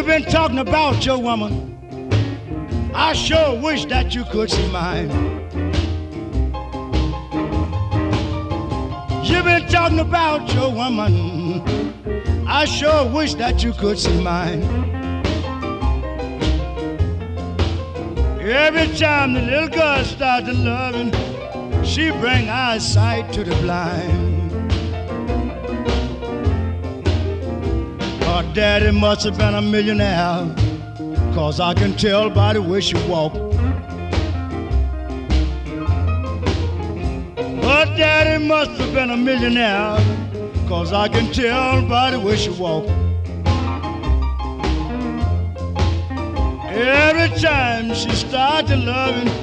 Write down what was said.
been talking about your woman. I sure wish that you could see mine. You've been talking about your woman. I sure wish that you could see mine. Every time the little girl starts to loving, she bring eyesight to the blind. Her daddy must have been a millionaire, 'cause I can tell by the way she walk. Her daddy must have been a millionaire, 'cause I can tell by the way she walk. Every time she starts to loving,